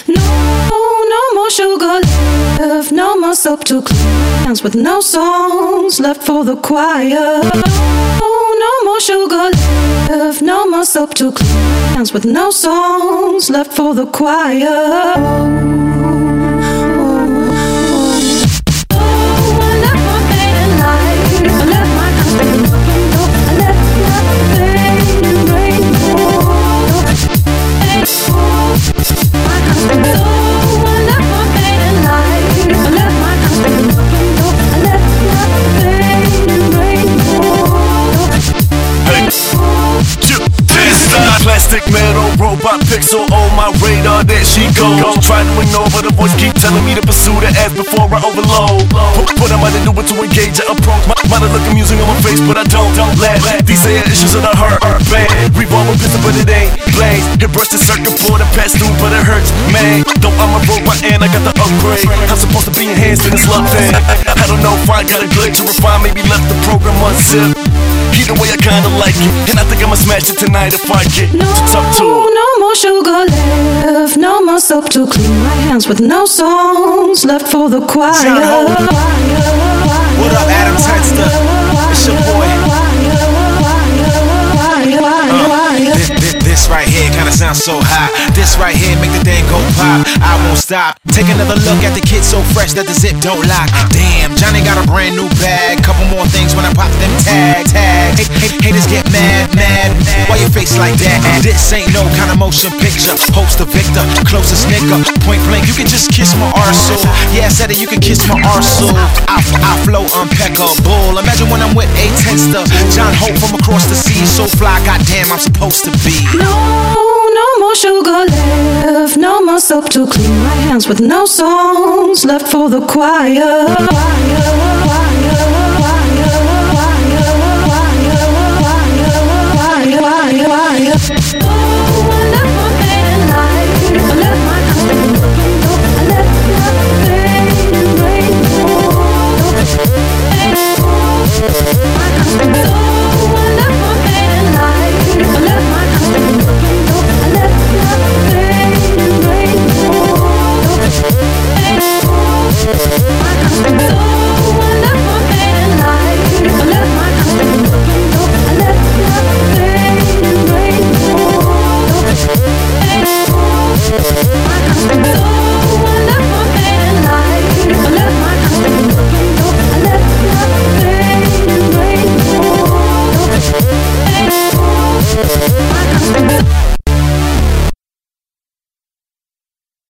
No more sugar left, no more soap to clean my hands with no songs left for the choir. No more sugar left, no more soap to clean my hands with no songs left for the choir. Plastic metal, robot pixel on my radar, there she goes. Try to ignore, but the voice keep telling me to pursue the ass before I overload. What am I to do but to engage and approach? Might look amusing on my face, but I don't laugh. These are issues that I hurt bad. Revolver pistol, but it ain't blaze. Hit brush the circuit board and pass through, but it hurts, man. Though I'm a robot and I got the upgrade, I'm supposed to be enhanced in this love thing. I don't know if I got a glitch to refine, maybe left the program unzipped. Either way I kinda like it, and I think I'ma smash it tonight if I get tough to it. No more sugar left, no more soap to clean my hands with no songs left for the choir. What up, Adam Texter? It's your boy. This right here kinda sounds so hot. This right here make the thing go pop. I won't stop. Take another look at the kid so fresh that the zip don't lock. Damn, Johnny got a brand new bag. Couple more things when I pop them tags. Haters get mad. Why your face like that? This ain't no kind of motion picture. Host the victor, closest nigga. Point blank, you can just kiss my arsehole. Yeah, I said it, you can kiss my arsehole. I flow impeccable. Imagine when I'm with a Tenster. John Hope from across the sea, so fly. Goddamn, I'm supposed to be. No more sugar left, no more soap to clean my hands with no songs left for the choir.